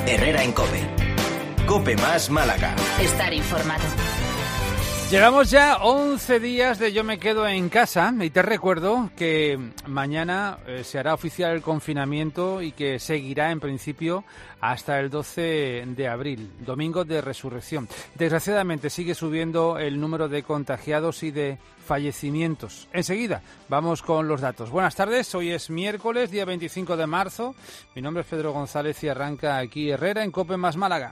Herrera en COPE. COPE más Málaga. Estar informado. Llevamos ya 11 días de Yo me quedo en casa y te recuerdo que mañana se hará oficial el confinamiento y que seguirá en principio hasta el 12 de abril, domingo de resurrección. Desgraciadamente sigue subiendo el número de contagiados y de fallecimientos. Enseguida vamos con los datos. Buenas tardes, hoy es miércoles, día 25 de marzo. Mi nombre es Pedro González y arranca aquí Herrera en COPE más Málaga.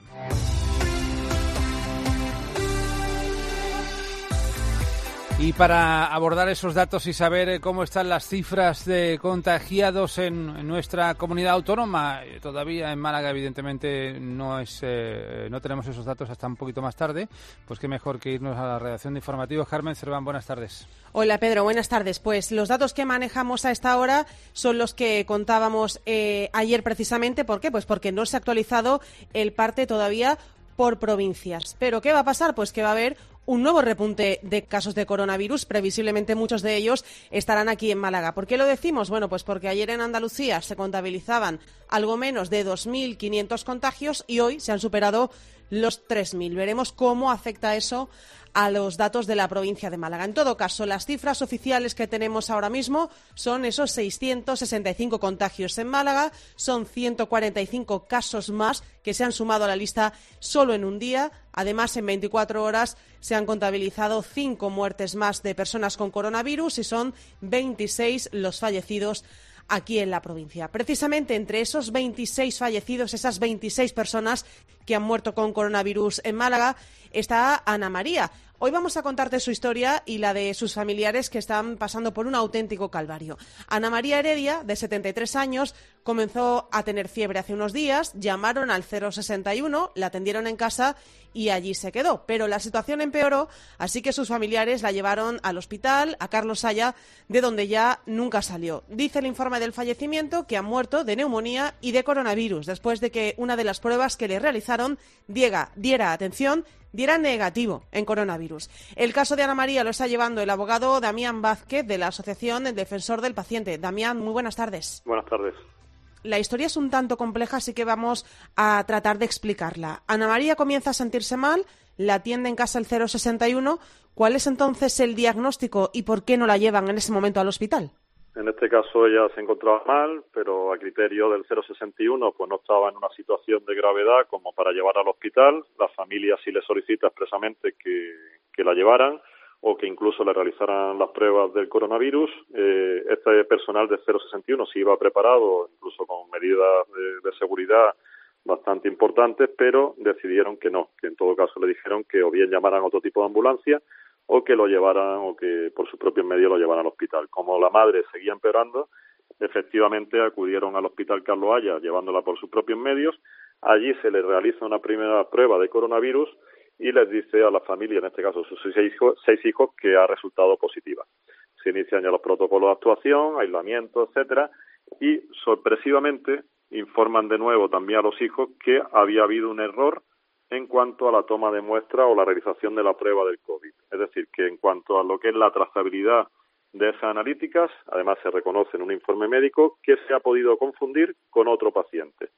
Y para abordar esos datos y saber cómo están las cifras de contagiados en nuestra comunidad autónoma, todavía en Málaga evidentemente no tenemos esos datos hasta un poquito más tarde, pues qué mejor que irnos a la redacción de informativos. Carmen Cerván, buenas tardes. Hola Pedro, buenas tardes. Pues los datos que manejamos a esta hora son los que contábamos ayer precisamente. ¿Por qué? Pues porque no se ha actualizado el parte todavía por provincias. ¿Pero qué va a pasar? Pues que va a haber un nuevo repunte de casos de coronavirus. Previsiblemente muchos de ellos estarán aquí en Málaga. ¿Por qué lo decimos? Bueno, pues porque ayer en Andalucía se contabilizaban algo menos de 2.500 contagios y hoy se han superado los 3.000. Veremos cómo afecta eso a los datos de la provincia de Málaga. En todo caso, las cifras oficiales que tenemos ahora mismo son esos 665 contagios en Málaga, son 145 casos más que se han sumado a la lista solo en un día. Además, en 24 horas se han contabilizado 5 muertes más de personas con coronavirus y son 26 los fallecidos aquí en la provincia. Precisamente entre esos 26 fallecidos, esas 26 personas que han muerto con coronavirus en Málaga, está Ana María. Hoy vamos a contarte su historia y la de sus familiares que están pasando por un auténtico calvario. Ana María Heredia, de 73 años, comenzó a tener fiebre hace unos días, llamaron al 061, la atendieron en casa y allí se quedó. Pero la situación empeoró, así que sus familiares la llevaron al hospital, a Carlos Saya, de donde ya nunca salió. Dice el informe del fallecimiento que ha muerto de neumonía y de coronavirus, después de que una de las pruebas que le realizaron diera negativo en coronavirus. El caso de Ana María lo está llevando el abogado Damián Vázquez de la Asociación El Defensor del Paciente. Damián, muy buenas tardes. Buenas tardes. La historia es un tanto compleja, así que vamos a tratar de explicarla. Ana María comienza a sentirse mal, la atiende en casa el 061. ¿Cuál es entonces el diagnóstico y por qué no la llevan en ese momento al hospital? En este caso ella se encontraba mal, pero a criterio del 061 pues no estaba en una situación de gravedad como para llevar al hospital. La familia sí le solicita expresamente que la llevaran o que incluso le realizaran las pruebas del coronavirus. Este personal del 061 sí iba preparado, incluso con medidas de seguridad bastante importantes, pero decidieron que no, que en todo caso le dijeron que o bien llamaran a otro tipo de ambulancia o que lo llevaran o que por sus propios medios lo llevaran al hospital. Como la madre seguía empeorando, efectivamente acudieron al hospital Carlos Haya llevándola por sus propios medios. Allí se le realiza una primera prueba de coronavirus y les dice a la familia, en este caso sus seis hijos, que ha resultado positiva. Se inician ya los protocolos de actuación, aislamiento, etcétera, y sorpresivamente informan de nuevo también a los hijos que había habido un error en cuanto a la toma de muestra o la realización de la prueba del COVID. Es decir, que en cuanto a lo que es la trazabilidad de esas analíticas, además se reconoce en un informe médico que se ha podido confundir con otro paciente.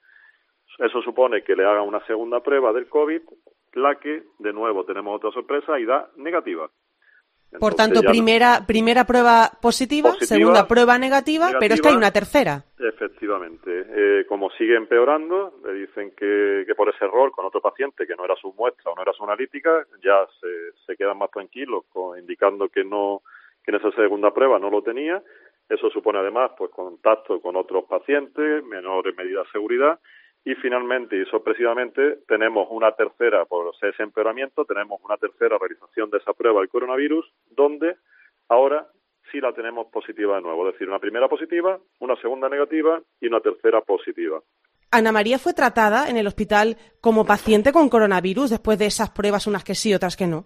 Eso supone que le hagan una segunda prueba del COVID, la que, de nuevo, tenemos otra sorpresa y da negativa. Entonces, por tanto, primera prueba positiva, segunda prueba negativa, pero es que hay una tercera. Efectivamente. Como sigue empeorando, le dicen que por ese error con otro paciente que no era su muestra o no era su analítica, ya se quedan más tranquilos, indicando que en esa segunda prueba no lo tenía. Eso supone además pues contacto con otros pacientes, menores medidas de seguridad. Y finalmente y sorpresivamente tenemos una tercera, por ese empeoramiento, tenemos una tercera realización de esa prueba del coronavirus, donde ahora sí la tenemos positiva de nuevo. Es decir, una primera positiva, una segunda negativa y una tercera positiva. Ana María fue tratada en el hospital como paciente con coronavirus después de esas pruebas, unas que sí, otras que no.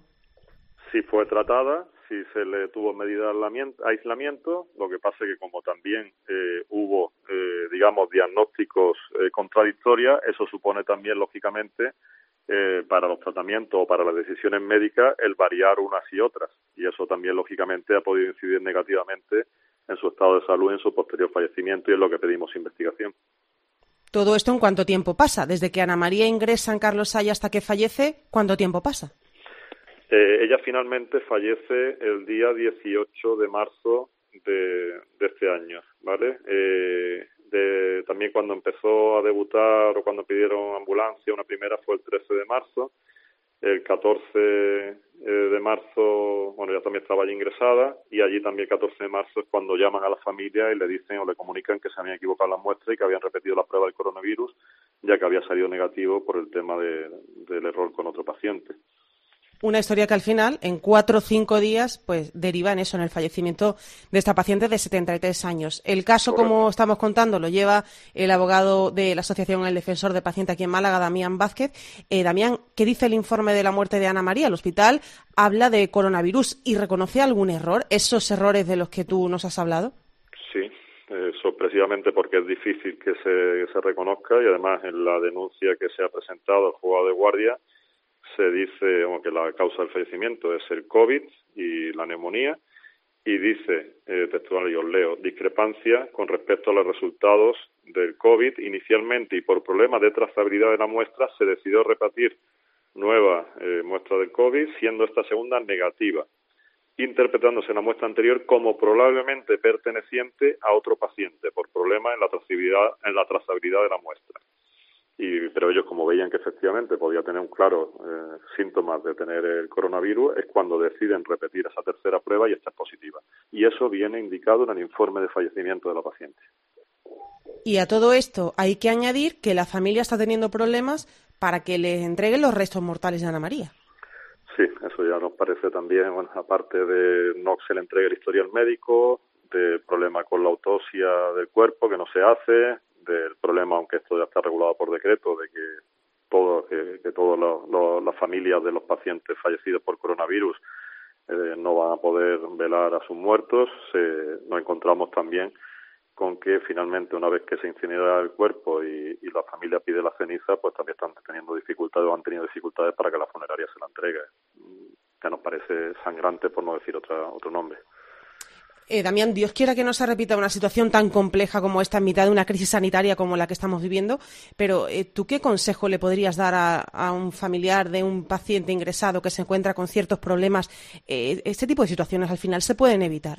Sí fue tratada, sí se le tuvo medida de aislamiento, lo que pasa es que como también hubo, diagnósticos contradictorios, eso supone también, lógicamente, para los tratamientos o para las decisiones médicas, el variar unas y otras. Y eso también, lógicamente, ha podido incidir negativamente en su estado de salud, en su posterior fallecimiento y en lo que pedimos investigación. Todo esto, ¿en cuánto tiempo pasa? Desde que Ana María ingresa en Carlos Saya hasta que fallece, ¿cuánto tiempo pasa? Ella finalmente fallece el día 18 de marzo de este año, ¿vale? También cuando empezó a debutar o cuando pidieron ambulancia, una primera fue el 13 de marzo. El 14 de marzo, bueno, ya también estaba allí ingresada, y allí también el 14 de marzo es cuando llaman a la familia y le dicen o le comunican que se habían equivocado las muestras y que habían repetido la prueba del coronavirus, ya que había salido negativo por el tema del error con otro paciente. Una historia que al final, en 4 o 5 días, pues deriva en eso, en el fallecimiento de esta paciente de 73 años. El caso, Correcto. como estamos contando, lo lleva el abogado de la Asociación El Defensor de Paciente aquí en Málaga, Damián Vázquez. Damián, ¿qué dice el informe de la muerte de Ana María? El hospital habla de coronavirus y reconoce algún error, esos errores de los que tú nos has hablado. Sí, eso precisamente porque es difícil que se reconozca, y además en la denuncia que se ha presentado al juzgado de guardia se dice que la causa del fallecimiento es el COVID y la neumonía, y dice, textual, y os leo, discrepancia con respecto a los resultados del COVID. Inicialmente, y por problemas de trazabilidad de la muestra, se decidió repetir nueva muestra del COVID, siendo esta segunda negativa, interpretándose la muestra anterior como probablemente perteneciente a otro paciente por problemas en la trazabilidad de la muestra. Pero ellos, como veían que efectivamente podía tener un claro síntomas de tener el coronavirus, es cuando deciden repetir esa tercera prueba y esta es positiva. Y eso viene indicado en el informe de fallecimiento de la paciente. Y a todo esto hay que añadir que la familia está teniendo problemas para que le entreguen los restos mortales de Ana María. Sí, eso ya nos parece también, bueno, aparte de no se le entregue el historial médico, del problema con la autopsia del cuerpo que no se hace, del problema, aunque esto ya está regulado por decreto, de que todas las familias de los pacientes fallecidos por coronavirus no van a poder velar a sus muertos. Nos encontramos también con que finalmente, una vez que se incinera el cuerpo y la familia pide la ceniza, pues también están teniendo dificultades o han tenido dificultades para que la funeraria se la entregue. Que nos parece sangrante, por no decir otro nombre. Damián, Dios quiera que no se repita una situación tan compleja como esta en mitad de una crisis sanitaria como la que estamos viviendo, pero ¿tú qué consejo le podrías dar a un familiar de un paciente ingresado que se encuentra con ciertos problemas? ¿Este tipo de situaciones al final se pueden evitar?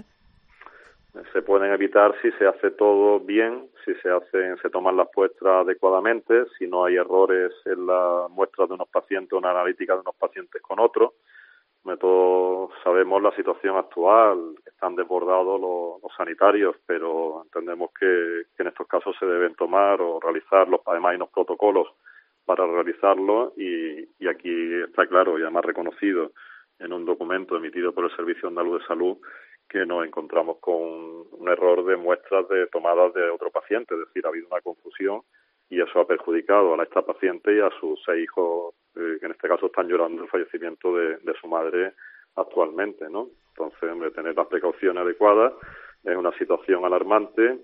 Se pueden evitar si se hace todo bien, si se toman las muestras adecuadamente, si no hay errores en las muestras de unos pacientes, una analítica de unos pacientes con otros. Todos sabemos la situación actual, están desbordados los sanitarios, pero entendemos que en estos casos se deben tomar o realizar, además hay unos protocolos para realizarlo, y aquí está claro y además reconocido en un documento emitido por el Servicio Andaluz de Salud que nos encontramos con un error de muestras de tomadas de otro paciente, es decir, ha habido una confusión y eso ha perjudicado a esta paciente y a sus 6 hijos, que en este caso están llorando el fallecimiento de su madre actualmente, ¿no? Entonces, tener las precauciones adecuadas es una situación alarmante,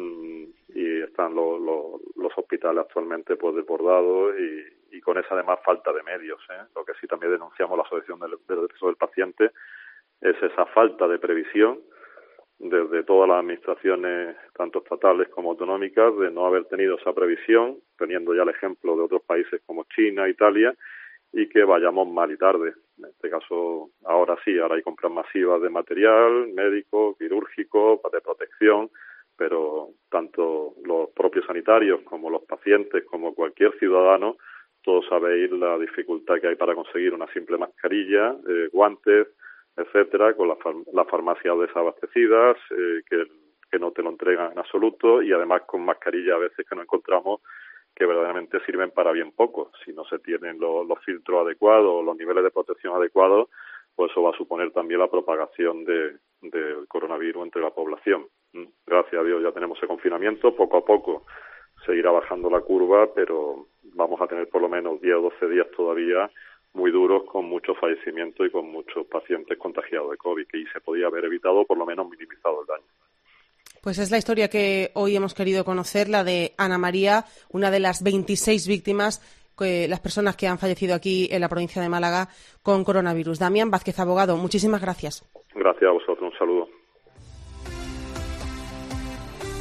y están los hospitales actualmente pues desbordados y con esa además falta de medios, ¿eh? Lo que sí también denunciamos la Asociación del Defensor del Paciente es esa falta de previsión desde todas las administraciones, tanto estatales como autonómicas, de no haber tenido esa previsión, teniendo ya el ejemplo de otros países como China, Italia, y que vayamos mal y tarde. En este caso, ahora sí, ahora hay compras masivas de material médico, quirúrgico, de protección, pero tanto los propios sanitarios como los pacientes, como cualquier ciudadano, todos sabéis la dificultad que hay para conseguir una simple mascarilla, guantes, etcétera, con las farmacias desabastecidas, que no te lo entregan en absoluto, y además con mascarillas a veces que no encontramos que verdaderamente sirven para bien poco. Si no se tienen los filtros adecuados, los niveles de protección adecuados, pues eso va a suponer también la propagación del coronavirus entre la población. Gracias a Dios ya tenemos ese confinamiento, poco a poco se irá bajando la curva, pero vamos a tener por lo menos 10 o 12 días todavía muy duros, con muchos fallecimientos y con muchos pacientes contagiados de COVID, que se podía haber evitado o por lo menos minimizado el daño. Pues es la historia que hoy hemos querido conocer, la de Ana María, una de las 26 víctimas, las personas que han fallecido aquí en la provincia de Málaga con coronavirus. Damián Vázquez, abogado, muchísimas gracias. Gracias a vosotros, un saludo.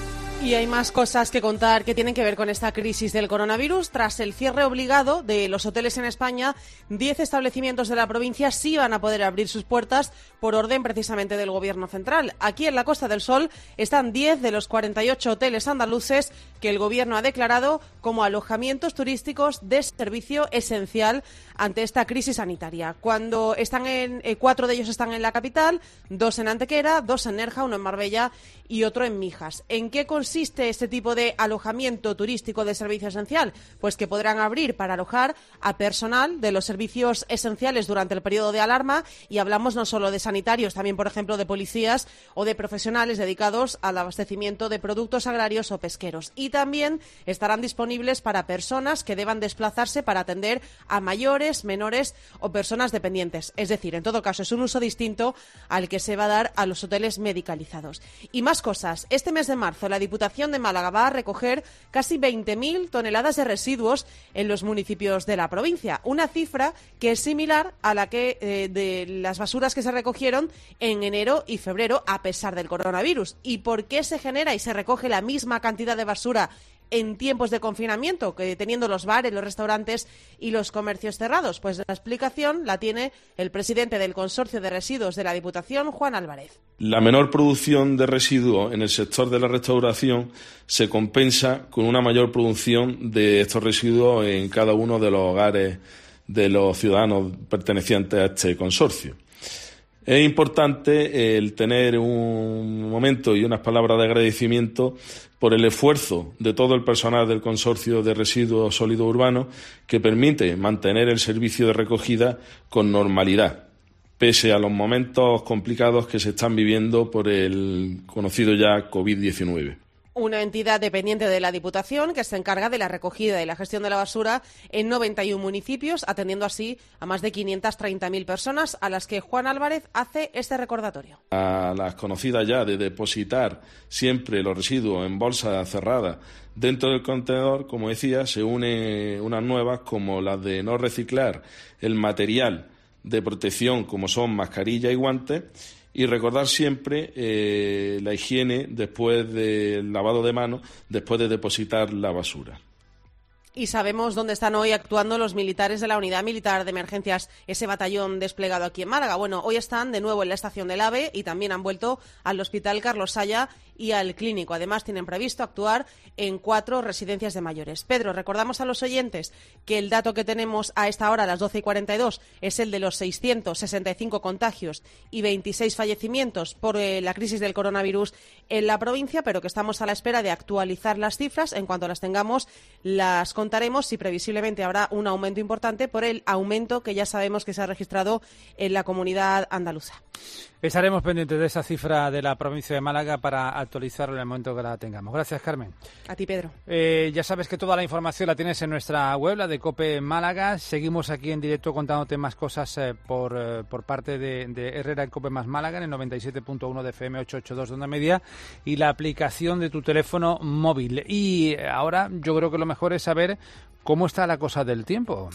Y hay más cosas que contar que tienen que ver con esta crisis del coronavirus. Tras el cierre obligado de los hoteles en España, 10 establecimientos de la provincia sí van a poder abrir sus puertas por orden precisamente del Gobierno central. Aquí en la Costa del Sol están 10 de los 48 hoteles andaluces que el Gobierno ha declarado como alojamientos turísticos de servicio esencial ante esta crisis sanitaria. Cuando están 4 de ellos están en la capital, 2 en Antequera, 2 en Nerja, 1 en Marbella y otro en Mijas. ¿En qué consiste este tipo de alojamiento turístico de servicio esencial? Pues que podrán abrir para alojar a personal de los servicios esenciales durante el periodo de alarma, y hablamos no solo de sanitarios, también, por ejemplo, de policías o de profesionales dedicados al abastecimiento de productos agrarios o pesqueros. Y también estarán disponibles para personas que deban desplazarse para atender a mayores, menores o personas dependientes. Es decir, en todo caso, es un uso distinto al que se va a dar a los hoteles medicalizados. Y más cosas. Este mes de marzo, la Diputación de Málaga va a recoger casi 20.000 toneladas de residuos en los municipios de la provincia. Una cifra que es similar a la que de las basuras que se recogieron en enero y febrero, a pesar del coronavirus. ¿Y por qué se genera y se recoge la misma cantidad de basura en tiempos de confinamiento, que teniendo los bares, los restaurantes y los comercios cerrados? Pues la explicación la tiene el presidente del Consorcio de Residuos de la Diputación, Juan Álvarez. La menor producción de residuos en el sector de la restauración se compensa con una mayor producción de estos residuos en cada uno de los hogares de los ciudadanos pertenecientes a este consorcio. Es importante el tener un momento y unas palabras de agradecimiento por el esfuerzo de todo el personal del Consorcio de Residuos Sólidos Urbanos, que permite mantener el servicio de recogida con normalidad, pese a los momentos complicados que se están viviendo por el conocido ya COVID-19. Una entidad dependiente de la Diputación que se encarga de la recogida y la gestión de la basura en 91 municipios, atendiendo así a más de 530.000 personas, a las que Juan Álvarez hace este recordatorio. A las conocidas ya de depositar siempre los residuos en bolsas cerradas dentro del contenedor, como decía, se unen unas nuevas como las de no reciclar el material de protección, como son mascarillas y guantes, y recordar siempre la higiene después del lavado de manos, después de depositar la basura. Y sabemos dónde están hoy actuando los militares de la Unidad Militar de Emergencias, ese batallón desplegado aquí en Málaga. Bueno, hoy están de nuevo en la estación del AVE y también han vuelto al Hospital Carlos Saya y al Clínico. Además, tienen previsto actuar en 4 residencias de mayores. Pedro, recordamos a los oyentes que el dato que tenemos a esta hora, a las 12:42, es el de los 665 contagios y 26 fallecimientos por la crisis del coronavirus en la provincia, pero que estamos a la espera de actualizar las cifras. En cuanto las tengamos, las contaremos, y previsiblemente habrá un aumento importante por el aumento que ya sabemos que se ha registrado en la comunidad andaluza. Estaremos pendientes de esa cifra de la provincia de Málaga para actualizarla en el momento que la tengamos. Gracias, Carmen. A ti, Pedro. Ya sabes que toda la información la tienes en nuestra web, la de COPE Málaga. Seguimos aquí en directo contándote más cosas por parte de Herrera en COPE más Málaga, en el 97.1 de FM, 882 de onda media, y la aplicación de tu teléfono móvil. Y ahora yo creo que lo mejor es saber cómo está la cosa del tiempo.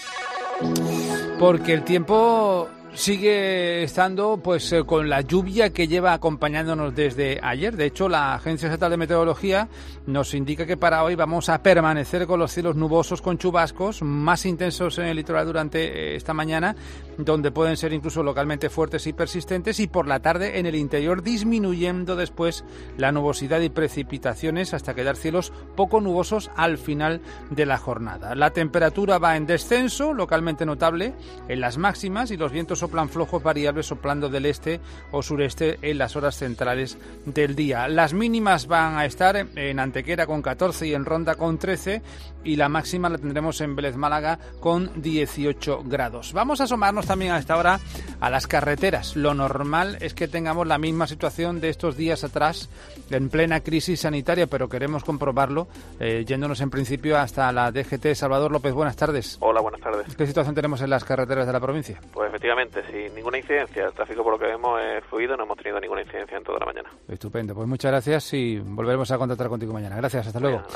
Porque el tiempo sigue estando pues con la lluvia que lleva acompañándonos desde ayer. De hecho, la Agencia Estatal de Meteorología nos indica que para hoy vamos a permanecer con los cielos nubosos con chubascos más intensos en el litoral durante esta mañana, donde pueden ser incluso localmente fuertes y persistentes, y por la tarde en el interior disminuyendo después la nubosidad y precipitaciones hasta quedar cielos poco nubosos al final de la jornada. La temperatura va en descenso, localmente notable en las máximas, y los vientos soplan flojos variables soplando del este o sureste en las horas centrales del día. Las mínimas van a estar en Antequera con 14 y en Ronda con 13, y la máxima la tendremos en Vélez Málaga con 18 grados. Vamos a asomarnos también a esta hora a las carreteras. Lo normal es que tengamos la misma situación de estos días atrás, en plena crisis sanitaria, pero queremos comprobarlo yéndonos en principio hasta la DGT. Salvador López, buenas tardes. Hola, buenas tardes. ¿Qué situación tenemos en las carreteras de la provincia? Pues efectivamente, sin ninguna incidencia. El tráfico, por lo que vemos, es fluido. No hemos tenido ninguna incidencia en toda la mañana. Estupendo. Pues muchas gracias y volveremos a contactar contigo mañana. Gracias. Hasta luego. Hasta luego.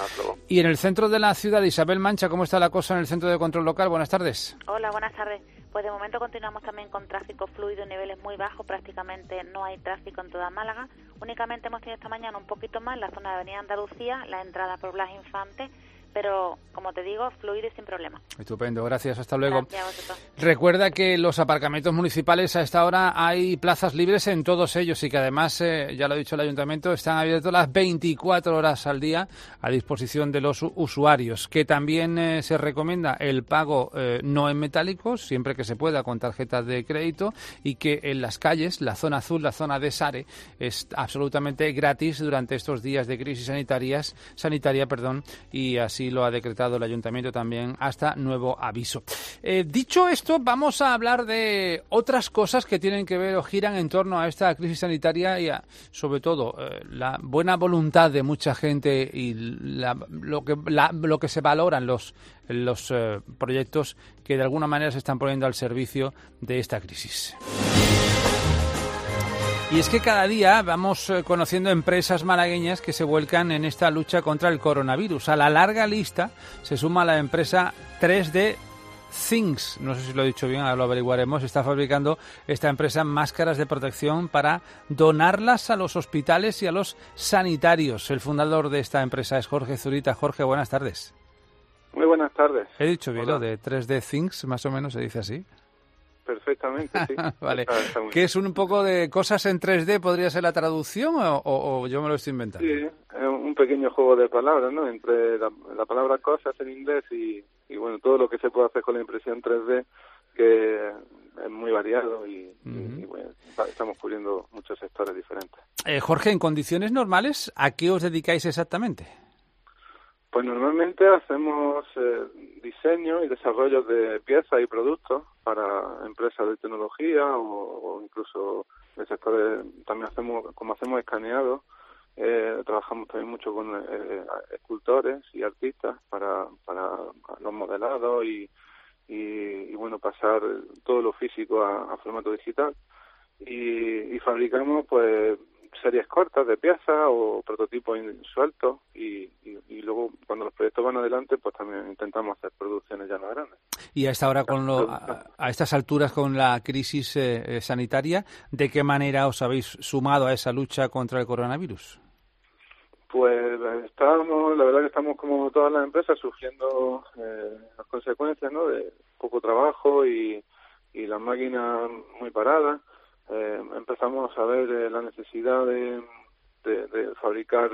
Y en el centro de la ciudad, Isabel Mancha, ¿cómo está la cosa en el centro de control local? Buenas tardes. Hola, buenas tardes. Pues de momento continuamos también con tráfico fluido en niveles muy bajos, prácticamente no hay tráfico en toda Málaga. Únicamente hemos tenido esta mañana un poquito más en la zona de Avenida Andalucía, la entrada por Blas Infante, pero como te digo, fluido y sin problema. Estupendo, gracias, hasta luego. Gracias a vosotros. Recuerda que los aparcamientos municipales a esta hora hay plazas libres en todos ellos y que además, ya lo ha dicho el Ayuntamiento, están abiertos las 24 horas al día a disposición de los usuarios. Que también se recomienda el pago no en metálicos, siempre que se pueda con tarjetas de crédito, y que en las calles, la zona azul, la zona de Sare, es absolutamente gratis durante estos días de crisis sanitaria, y así lo ha decretado el Ayuntamiento también hasta nuevo aviso. Dicho esto, vamos a hablar de otras cosas que tienen que ver o giran en torno a esta crisis sanitaria y sobre todo la buena voluntad de mucha gente y lo que se valoran los proyectos que de alguna manera se están poniendo al servicio de esta crisis. Y es que cada día vamos conociendo empresas malagueñas que se vuelcan en esta lucha contra el coronavirus. A la larga lista se suma la empresa 3D Things, no sé si lo he dicho bien, ahora lo averiguaremos. Está fabricando esta empresa máscaras de protección para donarlas a los hospitales y a los sanitarios. El fundador de esta empresa es Jorge Zurita. Jorge, buenas tardes. Muy buenas tardes. He dicho bien. Hola. Lo de 3D Things, más o menos se dice así. Perfectamente, sí. Vale. Está ¿Qué es un poco de cosas en 3D? ¿Podría ser la traducción o yo me lo estoy inventando? Sí, es un pequeño juego de palabras, ¿no? Entre la palabra cosas en inglés y bueno, todo lo que se puede hacer con la impresión 3D, que es muy variado y bueno, estamos cubriendo muchos sectores diferentes. Jorge, en condiciones normales, ¿a qué os dedicáis exactamente? Pues normalmente hacemos diseño y desarrollo de piezas y productos para empresas de tecnología o incluso de sectores. También hacemos escaneado, trabajamos también mucho con escultores y artistas para los modelados y bueno, pasar todo lo físico a formato digital y fabricamos pues series cortas de piezas o prototipos sueltos y luego cuando los proyectos van adelante pues también intentamos hacer producciones ya más grandes. Y a esta hora, a estas alturas con la crisis sanitaria, ¿de qué manera os habéis sumado a esa lucha contra el coronavirus? Pues la verdad que estamos como todas las empresas sufriendo las consecuencias, ¿no? De poco trabajo y las máquinas muy paradas. Empezamos a ver la necesidad de fabricar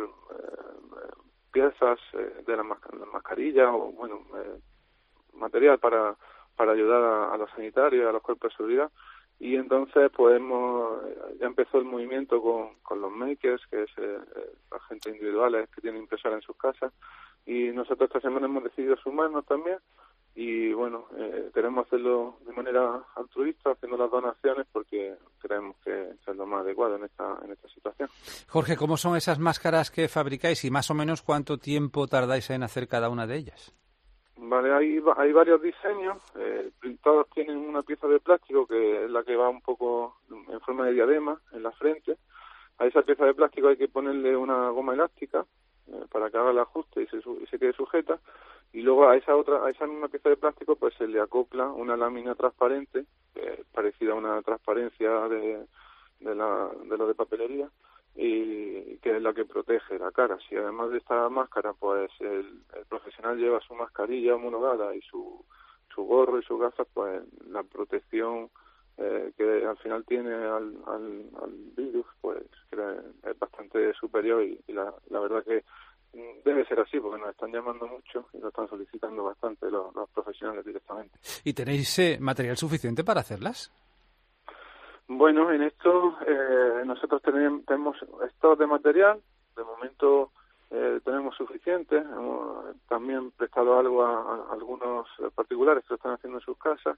piezas de las mascarillas o bueno material para ayudar a los sanitarios, a los cuerpos de seguridad, y entonces pues ya empezó el movimiento con los makers, que es la gente individuales que tienen impresora en sus casas, y nosotros esta semana hemos decidido sumarnos también. Y bueno, queremos hacerlo de manera altruista, haciendo las donaciones, porque creemos que es lo más adecuado en esta situación. Jorge, ¿cómo son esas máscaras que fabricáis y más o menos cuánto tiempo tardáis en hacer cada una de ellas? Vale, hay varios diseños. Todos tienen una pieza de plástico que es la que va un poco en forma de diadema en la frente. A esa pieza de plástico hay que ponerle una goma elástica para que haga el ajuste y se quede sujeta. Y luego a esa misma pieza de plástico pues se le acopla una lámina transparente parecida a una transparencia de lo de papelería, y que es la que protege la cara. Si además de esta máscara pues el profesional lleva su mascarilla homologada y su gorro y sus gafas, pues la protección que al final tiene al virus pues es bastante superior y la verdad que debe ser así, porque nos están llamando mucho y nos están solicitando bastante los profesionales directamente. ¿Y tenéis material suficiente para hacerlas? Bueno, en esto nosotros tenemos stock de material. De momento tenemos suficiente. Hemos también prestado algo a algunos particulares que lo están haciendo en sus casas.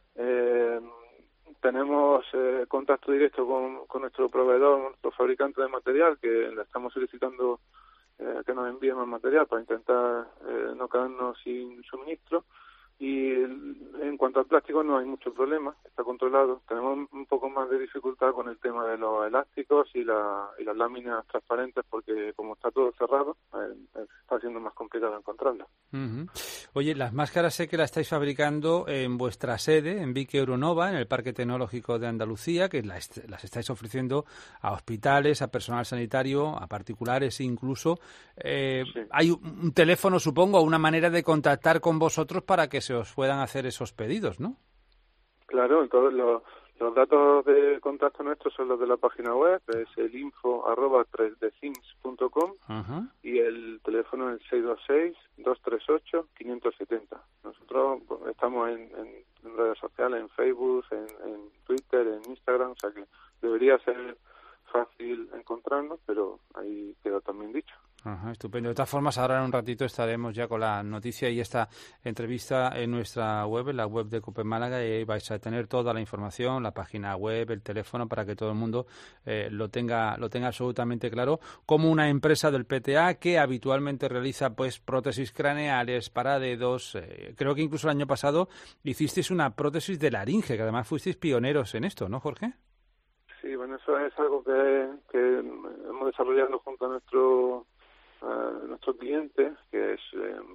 Tenemos contacto directo con nuestro proveedor, nuestro fabricante de material, que le estamos solicitando que nos envíe más material para intentar no quedarnos sin suministro. Y en cuanto al plástico no hay mucho problema, está controlado. Tenemos un poco más de dificultad con el tema de los elásticos y las láminas transparentes, porque como está todo cerrado, está siendo más complicado encontrarlas. Uh-huh. Oye, las máscaras sé que las estáis fabricando en vuestra sede, en Vique Euronova, en el Parque Tecnológico de Andalucía, que las estáis ofreciendo a hospitales, a personal sanitario, a particulares incluso. Sí. Hay un teléfono, supongo, o una manera de contactar con vosotros para que se os puedan hacer esos pedidos, ¿no? Claro, todos los datos de contacto nuestros son los de la página web, es el info@3dthings.com y el teléfono es el 626-238-570. Nosotros estamos en redes sociales, en Facebook, en Twitter, en Instagram, o sea que debería ser fácil encontrarnos, pero ahí queda también dicho. Ajá, estupendo. De todas formas, ahora en un ratito estaremos ya con la noticia y esta entrevista en nuestra web, en la web de COPE Málaga, y ahí vais a tener toda la información, la página web, el teléfono, para que todo el mundo lo tenga absolutamente claro, como una empresa del PTA que habitualmente realiza pues prótesis craneales para dedos. Creo que incluso el año pasado hicisteis una prótesis de laringe, que además fuisteis pioneros en esto, ¿no, Jorge? Sí, bueno, eso es algo que hemos desarrollado junto a nuestro cliente, que es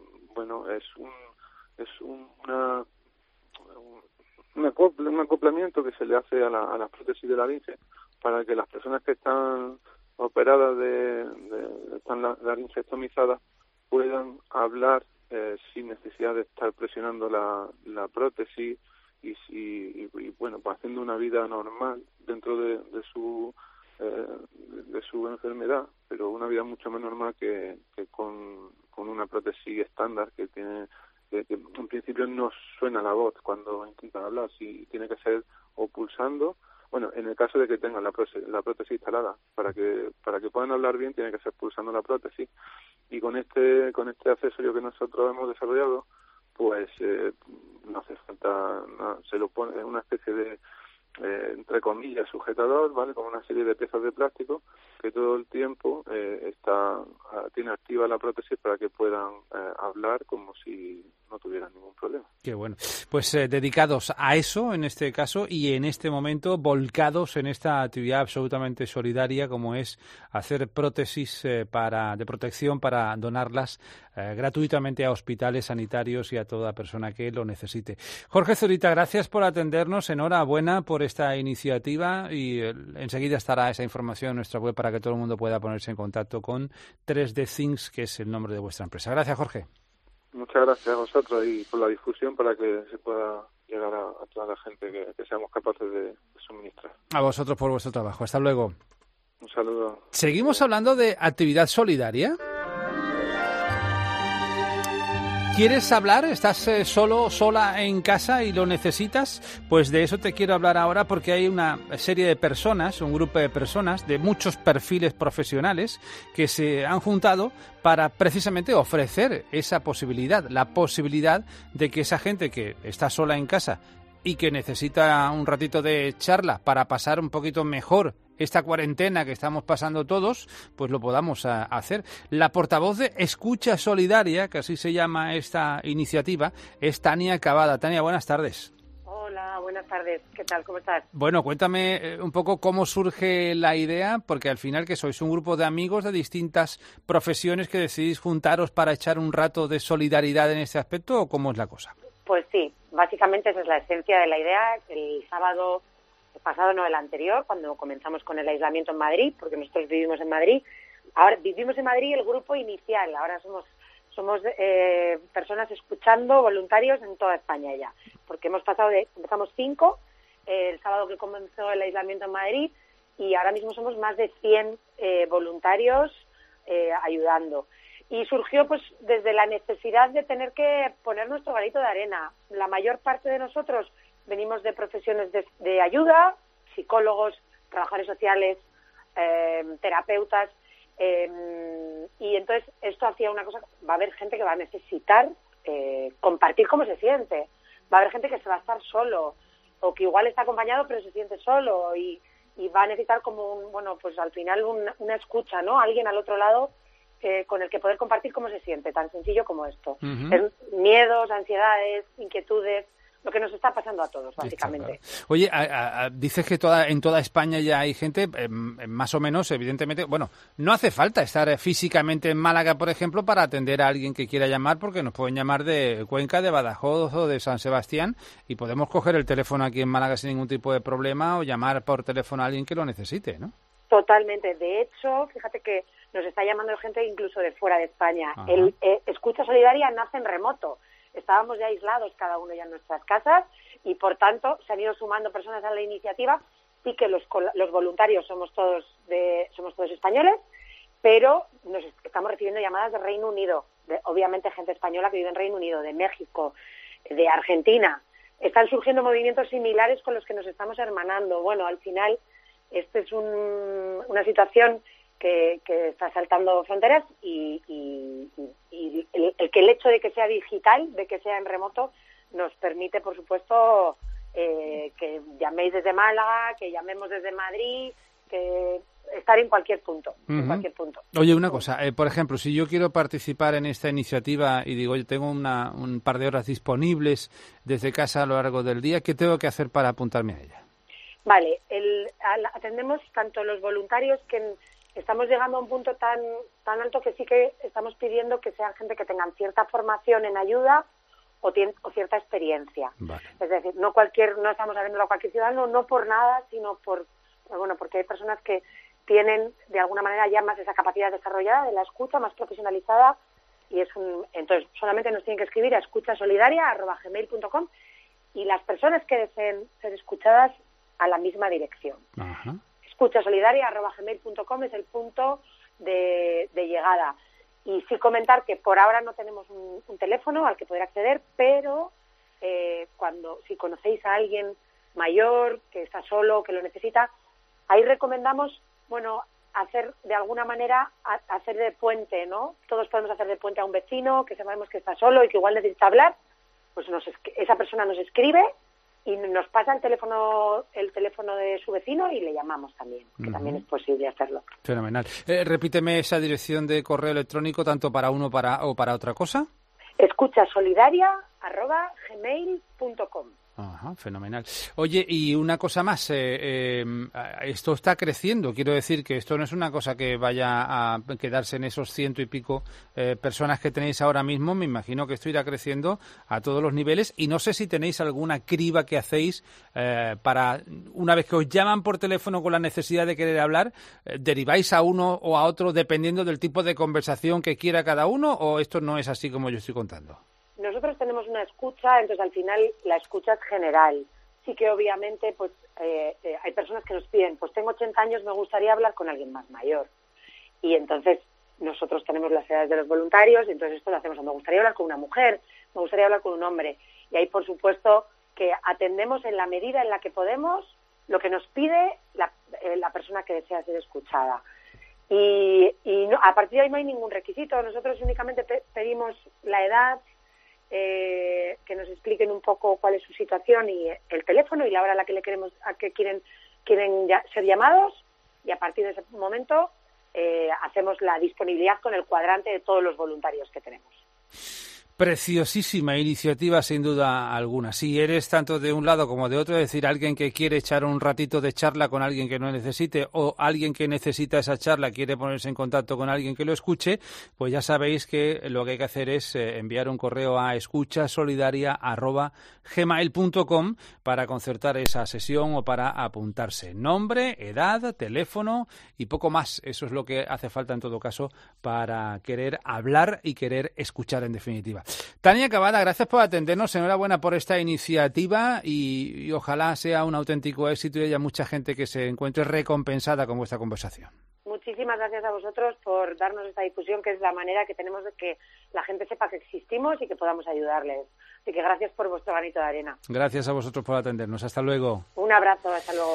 un acoplamiento que se le hace a las prótesis de laringe para que las personas que están operadas están laringestomizadas puedan hablar sin necesidad de estar presionando la prótesis y bueno, pues haciendo una vida normal dentro de su enfermedad, pero una vida mucho más normal que con una prótesis estándar que tiene que en principio no suena la voz cuando intentan hablar, si tiene que ser o pulsando. Bueno, en el caso de que tengan la prótesis instalada, para que puedan hablar bien tiene que ser pulsando la prótesis, y con este accesorio que nosotros hemos desarrollado, pues no hace falta, se lo pone, es una especie de entre comillas sujetador, ¿vale? Con una serie de piezas de plástico que todo el tiempo tiene activa la prótesis para que puedan hablar como si no tuvieran ningún problema. Qué bueno. Pues dedicados a eso en este caso, y en este momento volcados en esta actividad absolutamente solidaria como es hacer prótesis de protección para donarlas gratuitamente a hospitales sanitarios y a toda persona que lo necesite. Jorge Zurita, gracias por atendernos, enhorabuena por esta iniciativa, y enseguida estará esa información en nuestra web para que todo el mundo pueda ponerse en contacto con 3D Things, que es el nombre de vuestra empresa. Gracias, Jorge. Muchas gracias a vosotros y por la difusión para que se pueda llegar a toda la gente que seamos capaces de suministrar. A vosotros por vuestro trabajo. Hasta luego. Un saludo. Seguimos hablando de actividad solidaria. ¿Quieres hablar? ¿Estás sola en casa y lo necesitas? Pues de eso te quiero hablar ahora, porque hay una serie de personas, un grupo de personas de muchos perfiles profesionales que se han juntado para precisamente ofrecer esa posibilidad, la posibilidad de que esa gente que está sola en casa y que necesita un ratito de charla para pasar un poquito mejor esta cuarentena que estamos pasando todos, pues lo podamos hacer. La portavoz de Escucha Solidaria, que así se llama esta iniciativa, es Tania Cavada. Tania, buenas tardes. Hola, buenas tardes. ¿Qué tal? ¿Cómo estás? Bueno, cuéntame un poco cómo surge la idea, porque al final que sois un grupo de amigos de distintas profesiones que decidís juntaros para echar un rato de solidaridad en este aspecto, ¿o cómo es la cosa? Pues sí, básicamente esa es la esencia de la idea. El sábado pasado, no el anterior, cuando comenzamos con el aislamiento en Madrid, porque nosotros vivimos en Madrid. Ahora vivimos en Madrid el grupo inicial, ahora somos personas escuchando, voluntarios en toda España ya, porque empezamos 5 el sábado que comenzó el aislamiento en Madrid, y ahora mismo somos más de 100 voluntarios ayudando. Y surgió pues desde la necesidad de tener que poner nuestro granito de arena. La mayor parte de nosotros venimos de profesiones de ayuda, psicólogos, trabajadores sociales, terapeutas, y entonces esto hacía una cosa: va a haber gente que va a necesitar compartir cómo se siente, va a haber gente que se va a estar solo, o que igual está acompañado pero se siente solo, y va a necesitar como pues al final una escucha, ¿no? Alguien al otro lado con el que poder compartir cómo se siente, tan sencillo como esto. Miedos, ansiedades, inquietudes, lo que nos está pasando a todos, básicamente. Claro. Oye, dices que en toda España ya hay gente, más o menos, evidentemente, bueno, no hace falta estar físicamente en Málaga, por ejemplo, para atender a alguien que quiera llamar, porque nos pueden llamar de Cuenca, de Badajoz o de San Sebastián, y podemos coger el teléfono aquí en Málaga sin ningún tipo de problema o llamar por teléfono a alguien que lo necesite, ¿no? Totalmente. De hecho, fíjate que nos está llamando gente incluso de fuera de España. El Escucha Solidaria nace en remoto. Estábamos ya aislados cada uno ya en nuestras casas y, por tanto, se han ido sumando personas a la iniciativa. Sí que los voluntarios somos todos españoles, pero nos estamos recibiendo llamadas de Reino Unido, obviamente gente española que vive en Reino Unido, de México, de Argentina. Están surgiendo movimientos similares con los que nos estamos hermanando. Bueno, al final, esta es una situación que está saltando fronteras y el hecho de que sea digital, de que sea en remoto, nos permite, por supuesto, que llaméis desde Málaga, que llamemos desde Madrid, que estar en cualquier punto. En cualquier punto. Oye, una cosa, por ejemplo, si yo quiero participar en esta iniciativa y digo, yo tengo un par de horas disponibles desde casa a lo largo del día, ¿qué tengo que hacer para apuntarme a ella? Vale, atendemos tanto los voluntarios que estamos llegando a un punto tan alto que sí que estamos pidiendo que sean gente que tengan cierta formación en ayuda o cierta experiencia. Vale. Es decir, no estamos abriendo a cualquier ciudadano, no por nada, sino porque hay personas que tienen de alguna manera ya más esa capacidad desarrollada de la escucha, más profesionalizada, y entonces solamente nos tienen que escribir a escuchasolidaria@gmail.com y las personas que deseen ser escuchadas a la misma dirección. Ajá. escuchasolidaria@gmail.com es el punto de llegada. Y sí comentar que por ahora no tenemos un teléfono al que poder acceder, pero si conocéis a alguien mayor que está solo, que lo necesita, ahí recomendamos, hacer de alguna manera, hacer de puente, ¿no? Todos podemos hacer de puente a un vecino que sabemos que está solo y que igual necesita hablar, pues esa persona nos escribe y nos pasa el teléfono de su vecino y le llamamos también, que también es posible hacerlo. Fenomenal. Repíteme esa dirección de correo electrónico, tanto para uno o para otra cosa. escuchasolidaria@gmail.com. Ajá, fenomenal. Oye, y una cosa más, esto está creciendo, quiero decir que esto no es una cosa que vaya a quedarse en esos 100 y pico personas que tenéis ahora mismo, me imagino que esto irá creciendo a todos los niveles y no sé si tenéis alguna criba que hacéis para, una vez que os llaman por teléfono con la necesidad de querer hablar, deriváis a uno o a otro dependiendo del tipo de conversación que quiera cada uno, o esto no es así como yo estoy contando. Nosotros tenemos una escucha, entonces al final la escucha es general. Sí que obviamente pues hay personas que nos piden, pues tengo 80 años, me gustaría hablar con alguien más mayor. Y entonces nosotros tenemos las edades de los voluntarios y entonces esto lo hacemos. Me gustaría hablar con una mujer, me gustaría hablar con un hombre. Y ahí por supuesto que atendemos en la medida en la que podemos lo que nos pide la persona que desea ser escuchada. Y a partir de ahí no hay ningún requisito. Nosotros únicamente pedimos la edad, que nos expliquen un poco cuál es su situación y el teléfono y la hora a la que quieren ser llamados, y a partir de ese momento hacemos la disponibilidad con el cuadrante de todos los voluntarios que tenemos. Preciosísima iniciativa, sin duda alguna. Si eres tanto de un lado como de otro, es decir, alguien que quiere echar un ratito de charla con alguien que no necesite, o alguien que necesita esa charla quiere ponerse en contacto con alguien que lo escuche, pues ya sabéis que lo que hay que hacer es enviar un correo a escuchasolidaria@gmail.com para concertar esa sesión o para apuntarse. Nombre, edad, teléfono y poco más. Eso es lo que hace falta en todo caso para querer hablar y querer escuchar en definitiva. Tania Cavada, gracias por atendernos, enhorabuena por esta iniciativa y ojalá sea un auténtico éxito y haya mucha gente que se encuentre recompensada con vuestra conversación. Muchísimas gracias a vosotros por darnos esta difusión, que es la manera que tenemos de que la gente sepa que existimos y que podamos ayudarles. Así que gracias por vuestro granito de arena. Gracias a vosotros por atendernos. Hasta luego. Un abrazo, hasta luego.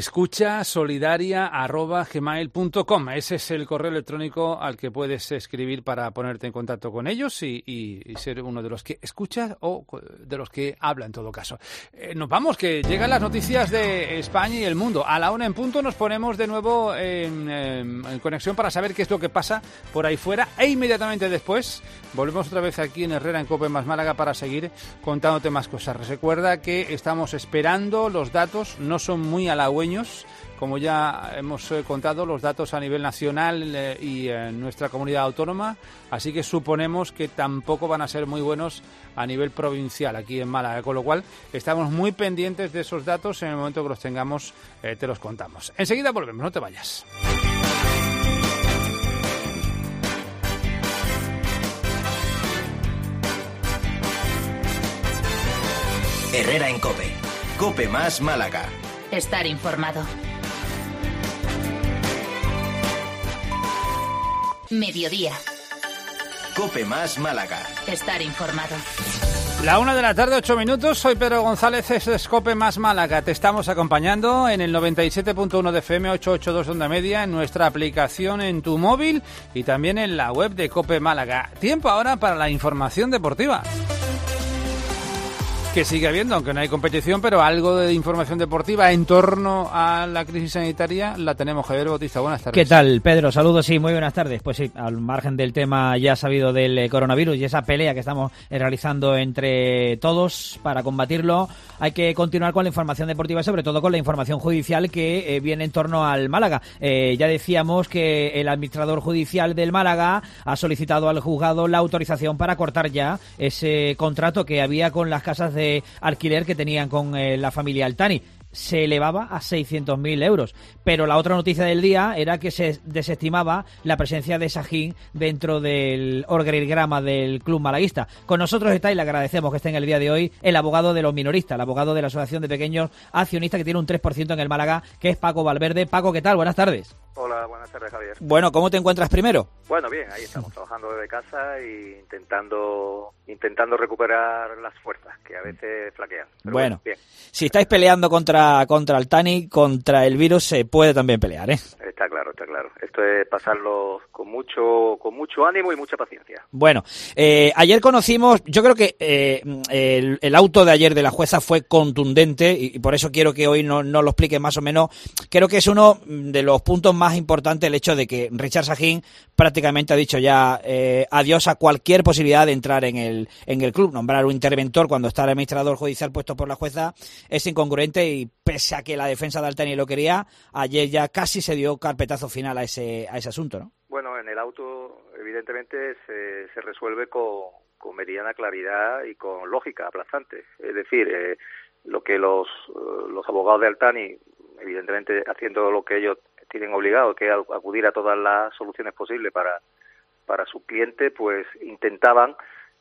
escuchasolidaria@gmail.com. Ese es el correo electrónico al que puedes escribir para ponerte en contacto con ellos y ser uno de los que escucha o de los que habla en todo caso. Nos vamos, que llegan las noticias de España y el mundo. A la 1 en punto nos ponemos de nuevo en en conexión para saber qué es lo que pasa por ahí fuera, e inmediatamente después volvemos otra vez aquí en Herrera en COPE más Málaga para seguir contándote más cosas. Recuerda que estamos esperando los datos, no son muy halagüeños, como ya hemos contado, los datos a nivel nacional y en nuestra comunidad autónoma, así que suponemos que tampoco van a ser muy buenos a nivel provincial aquí en Málaga, con lo cual estamos muy pendientes de esos datos. En el momento que los tengamos te los contamos. Enseguida volvemos, no te vayas. Herrera en COPE. COPE más Málaga. Estar informado. Mediodía. COPE más Málaga. Estar informado. La 1:08 p.m, soy Pedro González, es COPE más Málaga. Te estamos acompañando en el 97.1 de FM, 882 onda media, en nuestra aplicación en tu móvil y también en la web de COPE Málaga. Tiempo ahora para la información deportiva, que sigue habiendo, aunque no hay competición, pero algo de información deportiva en torno a la crisis sanitaria la tenemos. Javier Bautista, buenas tardes. ¿Qué tal, Pedro? Saludos, sí, muy buenas tardes. Pues sí, al margen del tema ya sabido del coronavirus y esa pelea que estamos realizando entre todos para combatirlo, hay que continuar con la información deportiva y sobre todo con la información judicial que viene en torno al Málaga. Ya decíamos que el administrador judicial del Málaga ha solicitado al juzgado la autorización para cortar ya ese contrato que había con las casas de alquiler que tenían con la familia Altani. Se elevaba a 600.000 euros. Pero la otra noticia del día era que se desestimaba la presencia de Sajín dentro del organigrama del club malaguista. Con nosotros está, y le agradecemos que esté en el día de hoy, el abogado de los minoristas, el abogado de la Asociación de Pequeños Accionistas, que tiene un 3% en el Málaga, que es Paco Valverde. Paco, ¿qué tal? Buenas tardes. Hola, buenas tardes, Javier. Bueno, ¿cómo te encuentras primero? Bueno, bien, ahí estamos trabajando desde casa y intentando recuperar las fuerzas, que a veces flaquean. Pero bueno, bien. Si estáis peleando contra Altani, contra el virus se puede también pelear, ¿eh? Está claro. Esto es pasarlo con mucho ánimo y mucha paciencia. Bueno, ayer conocimos, yo creo que el auto de ayer de la jueza fue contundente y por eso quiero que hoy no lo explique más o menos. Creo que es uno de los puntos más importantes el hecho de que Richard Sajín prácticamente ha dicho ya adiós a cualquier posibilidad de entrar en el club. Nombrar un interventor cuando está el administrador judicial puesto por la jueza es incongruente y pese a que la defensa de Altani lo quería, ayer ya casi se dio carpetazo final a ese asunto, ¿no? Bueno, en el auto evidentemente se resuelve con meridiana claridad y con lógica aplastante. Es decir, lo que los abogados de Altani, evidentemente haciendo lo que ellos tienen obligado, que es acudir a todas las soluciones posibles para su cliente, pues intentaban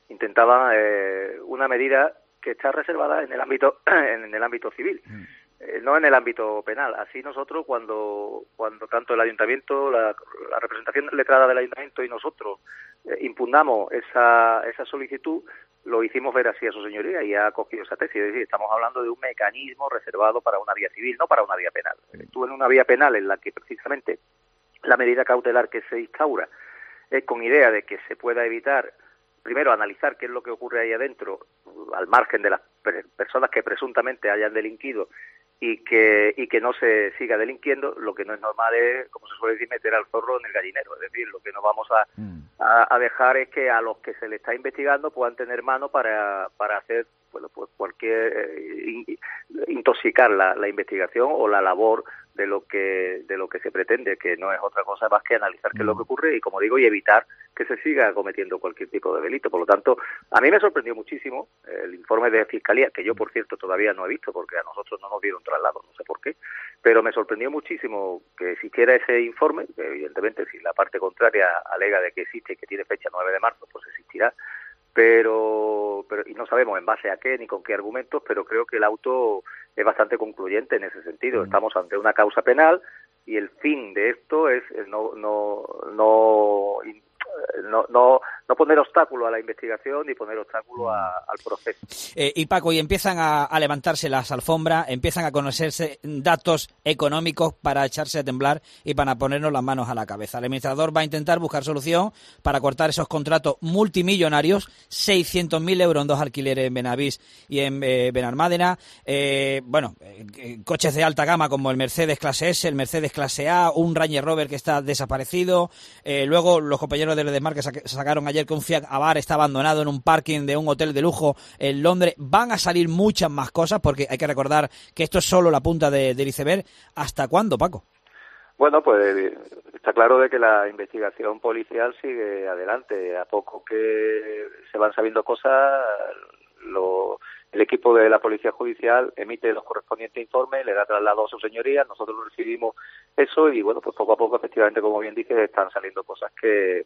una medida que está reservada en el ámbito civil. No en el ámbito penal. Así nosotros, cuando tanto el ayuntamiento, la representación letrada del ayuntamiento y nosotros impugnamos esa solicitud, lo hicimos ver así a su señoría y ha acogido esa tesis. Es decir, estamos hablando de un mecanismo reservado para una vía civil, no para una vía penal. Tú en una vía penal en la que precisamente la medida cautelar que se instaura es con idea de que se pueda evitar, primero, analizar qué es lo que ocurre ahí adentro, al margen de las personas que presuntamente hayan delinquido y que no se siga delinquiendo. Lo que no es normal es, como se suele decir, meter al zorro en el gallinero. Es decir, lo que no vamos a dejar es que a los que se le está investigando puedan tener mano para hacer, bueno, pues cualquier intoxicar la investigación o la labor de lo que se pretende, que no es otra cosa más que analizar qué es lo que ocurre y, como digo, y evitar que se siga cometiendo cualquier tipo de delito. Por lo tanto, a mí me sorprendió muchísimo el informe de Fiscalía, que yo, por cierto, todavía no he visto porque a nosotros no nos dieron traslado, no sé por qué, pero me sorprendió muchísimo que existiera ese informe, que evidentemente si la parte contraria alega de que existe y que tiene fecha 9 de marzo, pues existirá, pero y no sabemos en base a qué ni con qué argumentos, pero creo que el auto es bastante concluyente en ese sentido. Estamos ante una causa penal y el fin de esto es no poner obstáculos a la investigación ni poner obstáculos al proceso. Y Paco, y empiezan a levantarse las alfombras, empiezan a conocerse datos económicos para echarse a temblar y para ponernos las manos a la cabeza. El administrador va a intentar buscar solución para cortar esos contratos multimillonarios, 600.000 euros en 2 alquileres en Benavís y en Benalmádena, coches de alta gama como el Mercedes clase S, el Mercedes clase A, un Range Rover que está desaparecido, luego los compañeros de Ledesmar que sacaron ayer que un Fiat Abarth está abandonado en un parking de un hotel de lujo en Londres. Van a salir muchas más cosas porque hay que recordar que esto es solo la punta del iceberg. ¿Hasta cuándo, Paco? Bueno, pues está claro de que la investigación policial sigue adelante. A poco que se van sabiendo cosas, el equipo de la Policía Judicial emite los correspondientes informes, le da traslado a su señoría, nosotros recibimos eso y bueno, pues poco a poco, efectivamente, como bien dices, están saliendo cosas que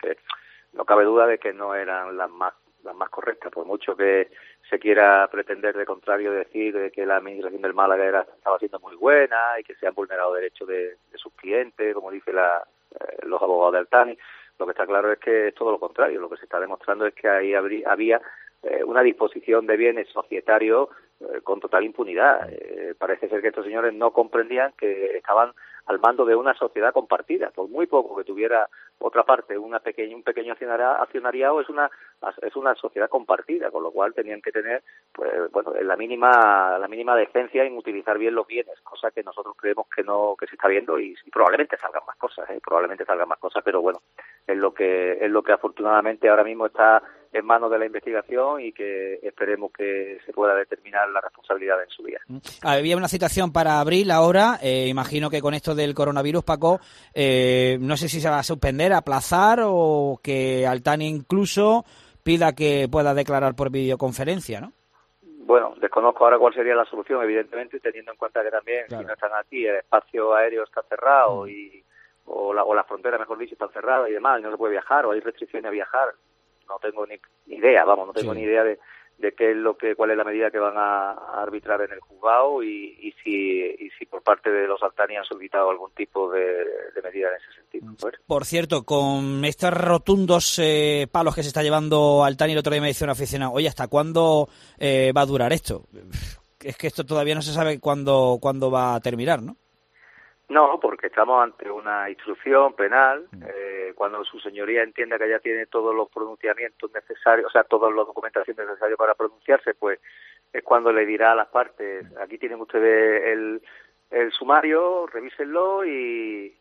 no cabe duda de que no eran las más correctas, por mucho que se quiera pretender de contrario decir de que la administración del Málaga estaba siendo muy buena y que se han vulnerado derechos de sus clientes, como dice los abogados de Altani. Lo que está claro es que es todo lo contrario. Lo que se está demostrando es que ahí había una disposición de bienes societarios con total impunidad. Parece ser que estos señores no comprendían que estaban al mando de una sociedad compartida. Por muy poco que tuviera otra parte, un pequeño accionariado, es una sociedad compartida, con lo cual tenían que tener la mínima decencia en utilizar bien los bienes, cosa que nosotros creemos que se está viendo y probablemente salgan más cosas, pero bueno, es lo que afortunadamente ahora mismo está en manos de la investigación y que esperemos que se pueda determinar la responsabilidad en su día. Había una citación para abril ahora, imagino que con esto del coronavirus, Paco, no sé si se va a suspender, aplazar o que Altani incluso pida que pueda declarar por videoconferencia, ¿no? Bueno, desconozco ahora cuál sería la solución, evidentemente, teniendo en cuenta que también, claro, si no están aquí, el espacio aéreo está cerrado o la frontera, mejor dicho, está cerrada y demás, y no se puede viajar o hay restricciones a viajar. No tengo ni idea, ni idea de cuál es la medida que van a arbitrar en el juzgado y si por parte de los Altani han solicitado algún tipo de medida en ese sentido. Por cierto, con estos rotundos palos que se está llevando Altani, el otro día me dice un aficionado, oye, ¿hasta cuándo va a durar esto? Es que esto todavía no se sabe cuándo va a terminar, ¿no? No, porque estamos ante una instrucción penal. Cuando su señoría entienda que ya tiene todos los pronunciamientos necesarios, o sea, toda la documentación necesaria para pronunciarse, pues es cuando le dirá a las partes, aquí tienen ustedes el sumario, revísenlo y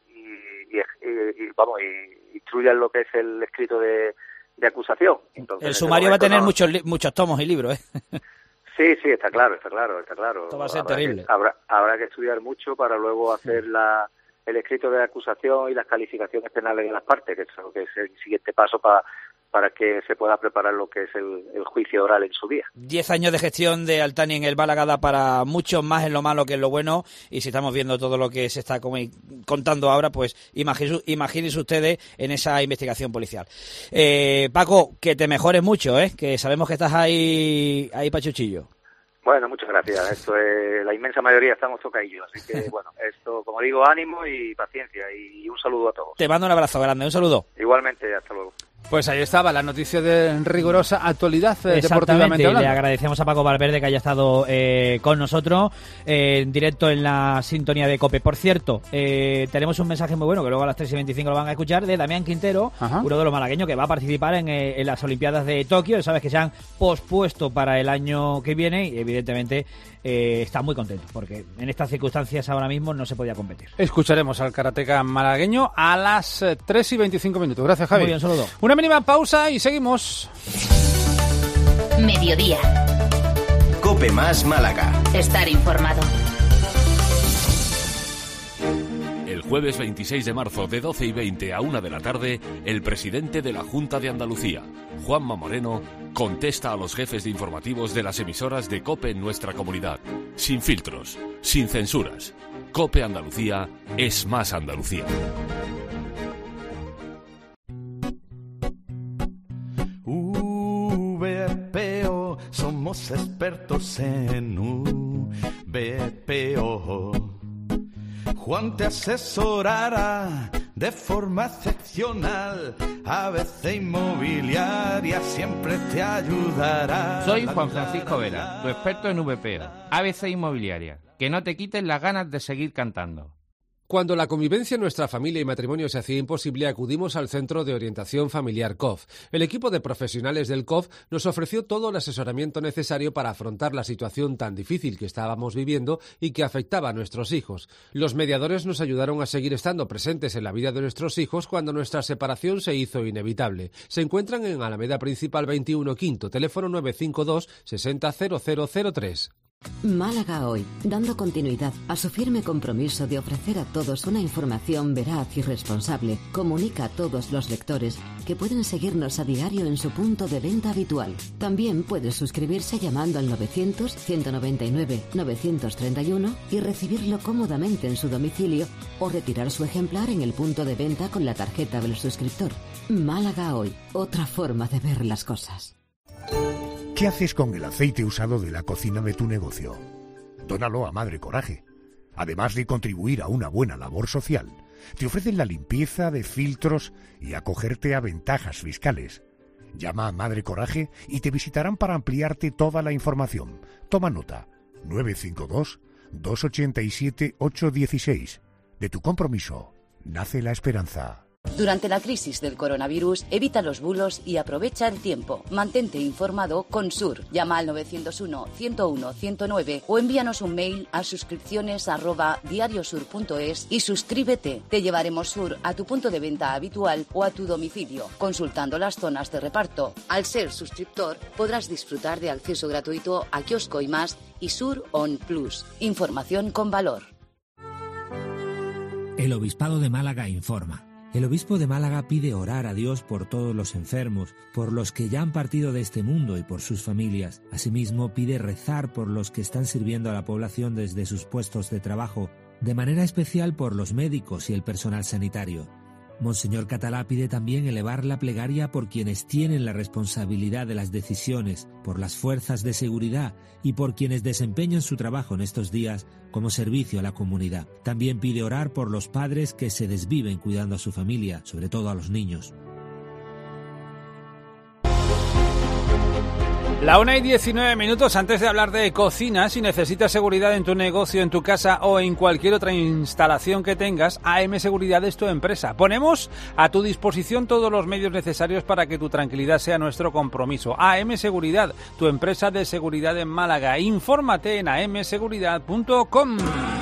instruyan lo que es el escrito de acusación. Entonces, el sumario va a tener muchos tomos y libros, ¿eh? Sí, está claro. Esto va a ser terrible. Habrá que estudiar mucho para luego hacer el escrito de acusación y las calificaciones penales de las partes, que es el siguiente paso para que se pueda preparar lo que es el juicio oral en su día. 10 años de gestión de Altani en el Málaga da para mucho más en lo malo que en lo bueno, y si estamos viendo todo lo que se está contando ahora, pues imagínense ustedes en esa investigación policial. Paco, que te mejores mucho, que sabemos que estás ahí pachuchillo. Bueno, muchas gracias. Esto es, la inmensa mayoría estamos tocadillos, así que bueno, esto, como digo, ánimo y paciencia, y un saludo a todos. Te mando un abrazo grande, un saludo. Igualmente, hasta luego. Pues ahí estaba la noticia de rigurosa actualidad deportivamente hablando. Le agradecemos a Paco Valverde que haya estado con nosotros en directo en la sintonía de COPE. Por cierto, tenemos un mensaje muy bueno que luego a las 3:25 lo van a escuchar, de Damián Quintero, uno de los malagueños que va a participar en las Olimpiadas de Tokio. Sabes que se han pospuesto para el año que viene y evidentemente está muy contento porque en estas circunstancias ahora mismo no se podía competir. Escucharemos al karateca malagueño a las 3:25. Gracias, Javi. Muy bien, saludo. Una mínima pausa y seguimos. Mediodía. COPE más Málaga. Estar informado. El jueves 26 de marzo de 12:20 a 1 de la tarde, el presidente de la Junta de Andalucía, Juanma Moreno, contesta a los jefes de informativos de las emisoras de COPE en nuestra comunidad. Sin filtros, sin censuras. COPE Andalucía es más Andalucía. VPO, somos expertos en VPO. Juan te asesorará de forma excepcional. ABC Inmobiliaria siempre te ayudará. Soy Juan Francisco Vera, tu experto en VPO. ABC Inmobiliaria, que no te quiten las ganas de seguir cantando. Cuando la convivencia en nuestra familia y matrimonio se hacía imposible, acudimos al Centro de Orientación Familiar COF. El equipo de profesionales del COF nos ofreció todo el asesoramiento necesario para afrontar la situación tan difícil que estábamos viviendo y que afectaba a nuestros hijos. Los mediadores nos ayudaron a seguir estando presentes en la vida de nuestros hijos cuando nuestra separación se hizo inevitable. Se encuentran en Alameda Principal 21 Quinto, teléfono 952 60 0003. Málaga Hoy, dando continuidad a su firme compromiso de ofrecer a todos una información veraz y responsable, comunica a todos los lectores que pueden seguirnos a diario en su punto de venta habitual. También puede suscribirse llamando al 900-199-931 y recibirlo cómodamente en su domicilio o retirar su ejemplar en el punto de venta con la tarjeta del suscriptor. Málaga Hoy, otra forma de ver las cosas. ¿Qué haces con el aceite usado de la cocina de tu negocio? Dónalo a Madre Coraje. Además de contribuir a una buena labor social, te ofrecen la limpieza de filtros y acogerte a ventajas fiscales. Llama a Madre Coraje y te visitarán para ampliarte toda la información. Toma nota: 952-287-816. De tu compromiso nace la esperanza. Durante la crisis del coronavirus, evita los bulos y aprovecha el tiempo. Mantente informado con SUR. Llama al 901-101-109 o envíanos un mail a suscripciones@diariosur.es y suscríbete. Te llevaremos SUR a tu punto de venta habitual o a tu domicilio, consultando las zonas de reparto. Al ser suscriptor, podrás disfrutar de acceso gratuito a Kiosco y Más y SUR On Plus. Información con valor. El Obispado de Málaga informa. El obispo de Málaga pide orar a Dios por todos los enfermos, por los que ya han partido de este mundo y por sus familias. Asimismo, pide rezar por los que están sirviendo a la población desde sus puestos de trabajo, de manera especial por los médicos y el personal sanitario. Monseñor Catalá pide también elevar la plegaria por quienes tienen la responsabilidad de las decisiones, por las fuerzas de seguridad y por quienes desempeñan su trabajo en estos días como servicio a la comunidad. También pide orar por los padres que se desviven cuidando a su familia, sobre todo a los niños. La 1:19. Antes de hablar de cocina, si necesitas seguridad en tu negocio, en tu casa o en cualquier otra instalación que tengas, AM Seguridad es tu empresa. Ponemos a tu disposición todos los medios necesarios para que tu tranquilidad sea nuestro compromiso. AM Seguridad, tu empresa de seguridad en Málaga. Infórmate en amseguridad.com.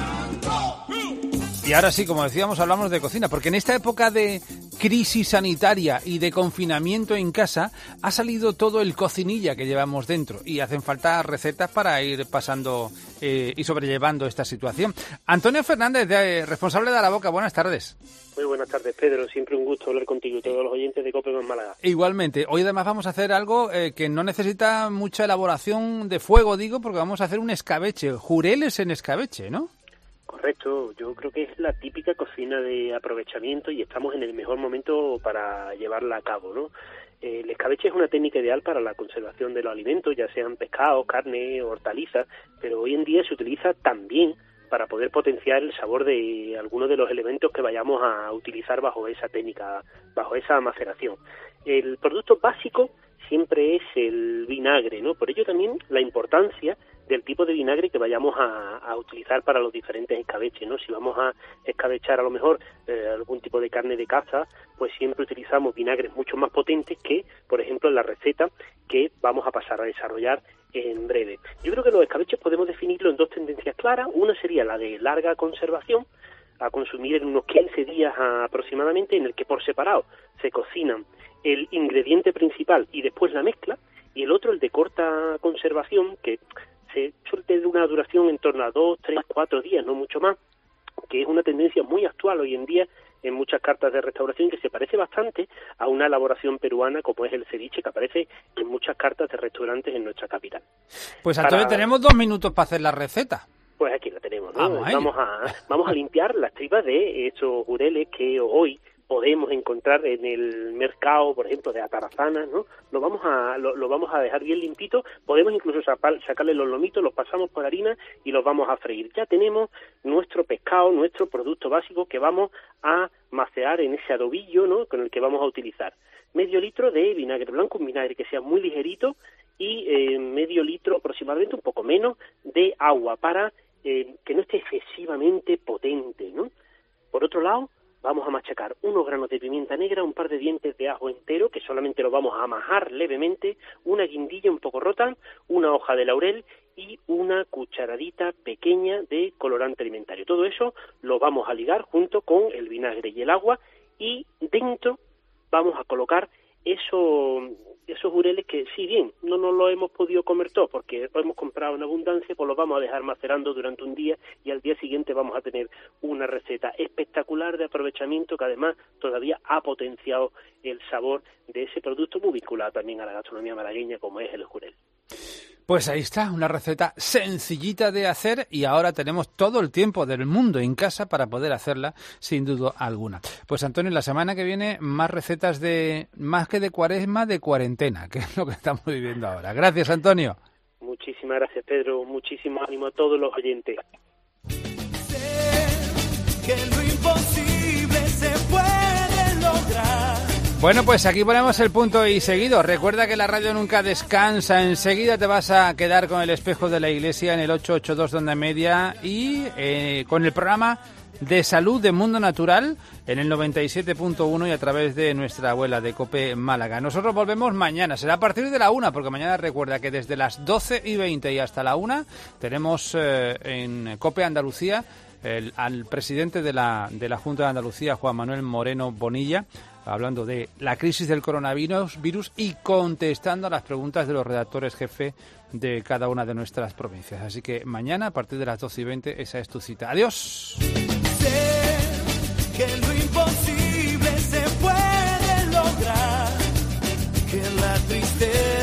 Y ahora sí, como decíamos, hablamos de cocina, porque en esta época de crisis sanitaria y de confinamiento en casa ha salido todo el cocinilla que llevamos dentro y hacen falta recetas para ir pasando y sobrellevando esta situación. Antonio Fernández, responsable de A la Boca, buenas tardes. Muy buenas tardes, Pedro. Siempre un gusto hablar contigo y todos los oyentes de COPE en Málaga. Igualmente. Hoy además vamos a hacer algo que no necesita mucha elaboración de fuego, digo, porque vamos a hacer un escabeche, jureles en escabeche, ¿no? Correcto, yo creo que es la típica cocina de aprovechamiento y estamos en el mejor momento para llevarla a cabo, ¿no? El escabeche es una técnica ideal para la conservación de los alimentos, ya sean pescados, carne, hortalizas, pero hoy en día se utiliza también para poder potenciar el sabor de algunos de los elementos que vayamos a utilizar bajo esa técnica, bajo esa maceración. El producto básico siempre es el vinagre, ¿no? Por ello también la importancia del tipo de vinagre que vayamos a utilizar para los diferentes escabeches, ¿no? Si vamos a escabechar a lo mejor algún tipo de carne de caza, pues siempre utilizamos vinagres mucho más potentes que, por ejemplo, en la receta que vamos a pasar a desarrollar en breve. Yo creo que los escabeches podemos definirlo en dos tendencias claras. Una sería la de larga conservación, a consumir en unos 15 días aproximadamente, en el que por separado se cocinan el ingrediente principal y después la mezcla, y el otro, el de corta conservación, que se suele tener una duración en torno a 2, 3, 4 días, no mucho más, que es una tendencia muy actual hoy en día en muchas cartas de restauración, que se parece bastante a una elaboración peruana como es el ceviche, que aparece en muchas cartas de restaurantes en nuestra capital. Pues Antonio, tenemos 2 minutos para hacer la receta. Pues aquí la tenemos, ¿no? Vamos a limpiar las tripas de estos jureles que hoy podemos encontrar en el mercado, por ejemplo, de atarazanas, ¿no? Lo vamos a dejar bien limpito. Podemos incluso sacarle los lomitos, los pasamos por harina y los vamos a freír. Ya tenemos nuestro pescado, nuestro producto básico que vamos a macerar en ese adobillo, ¿no? Con el que vamos a utilizar. Medio litro de vinagre blanco, un vinagre que sea muy ligerito, y medio litro aproximadamente, un poco menos, de agua para que no esté excesivamente potente, ¿no? Por otro lado, vamos a machacar unos granos de pimienta negra, un par de dientes de ajo entero, que solamente lo vamos a majar levemente, una guindilla un poco rota, una hoja de laurel y una cucharadita pequeña de colorante alimentario. Todo eso lo vamos a ligar junto con el vinagre y el agua, y dentro vamos a colocar esos jureles que, si bien no nos lo hemos podido comer todos porque lo hemos comprado en abundancia, pues los vamos a dejar macerando durante un día, y al día siguiente vamos a tener una receta espectacular de aprovechamiento que además todavía ha potenciado el sabor de ese producto muy vinculado también a la gastronomía malagueña, como es el jurel. Pues ahí está, una receta sencillita de hacer, y ahora tenemos todo el tiempo del mundo en casa para poder hacerla sin duda alguna. Pues Antonio, la semana que viene más recetas más que de cuaresma, de cuarentena, que es lo que estamos viviendo ahora. Gracias, Antonio. Muchísimas gracias, Pedro. Muchísimo ánimo a todos los oyentes. Sé que lo imposible se puede lograr. Bueno, pues aquí ponemos el punto y seguido. Recuerda que la radio nunca descansa. Enseguida te vas a quedar con el espejo de la iglesia en el 882 de Onda Media, y con el programa de salud de Mundo Natural en el 97.1 y a través de nuestra abuela de COPE Málaga. Nosotros volvemos mañana, será a partir de la 1, porque mañana recuerda que desde las 12:20 y hasta la 1 tenemos en COPE Andalucía al presidente de la Junta de Andalucía, Juan Manuel Moreno Bonilla, hablando de la crisis del coronavirus y contestando a las preguntas de los redactores jefe de cada una de nuestras provincias. Así que mañana, a partir de las 12:20, esa es tu cita. ¡Adiós! Sé que lo imposible se puede lograr, que la tristeza